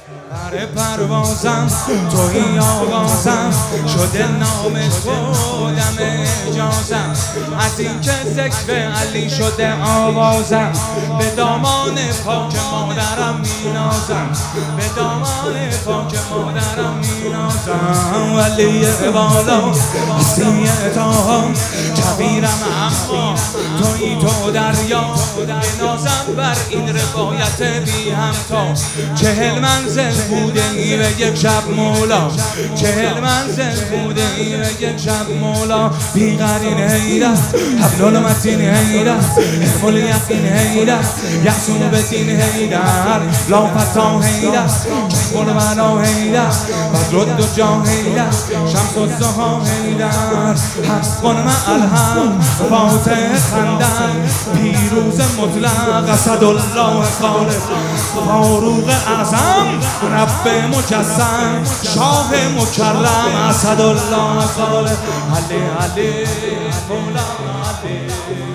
پر پروازم توی آغازم شده نام خودم اجازم از این که ذکر علی شده آوازم به دامان پاک مادرم مینازم به دامان پاک مادرم مینازم ولی بالا سی تاها کبیرم اما توی تو دریا بنازم بر این روایت بی همتا 40 منزل بوده ای به یک شب مولا 40 منزل بوده ای به یک شب مولا بی قرین هیدر حبل المتین هیدر علم الیقین هیدر یحسون بدین هیدر لا فتا هیدر کشف البلا هیدر بدر الدجا هیدر شمس الضحی هیدر حق مع الحق فاتح خندر پیروز مطلق اسدالله خالق فاروق اعظم رب مجسم شاه مکرم اسدالله خالق علی علی مولا علی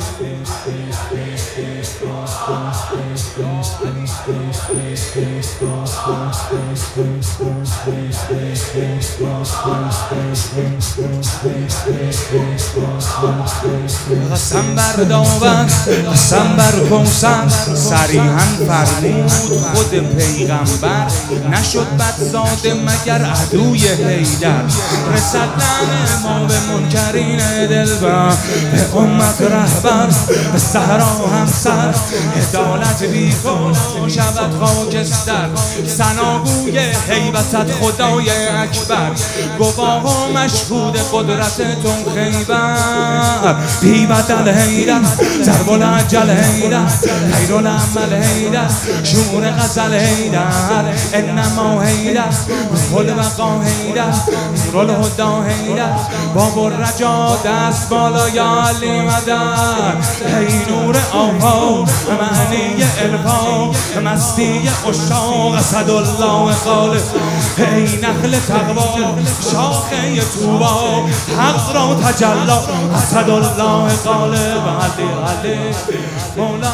قسم بر داور قسم بر کوثر صریحاً فرمود خود پیغمبر نشد بدزاده مگر عدوی حیدر رسد نعم ما به منکرین دلبر به امت رهبر به صحرا همسر عدالت بی خود شود خاکستر ثناگوی هیبتت خدای اکبر گواه و مشهود قدرتتون خیبر بی بدل هیدر ضرب العجل هیدر خیر العمل هیدر شعور غزل هیدر انما هیدر روح البقا هیدر نور الهدی هیدر باب الرجا دست بالا یا علی مدد ای نور آفاق معنی الفاق مستی عشاق اسدالله خالق ای نخل تقوا شاخه طوبی حق را تجلی اسدالله خالق علی علی مولا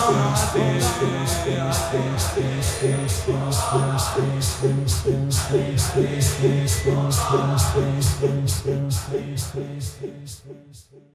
علی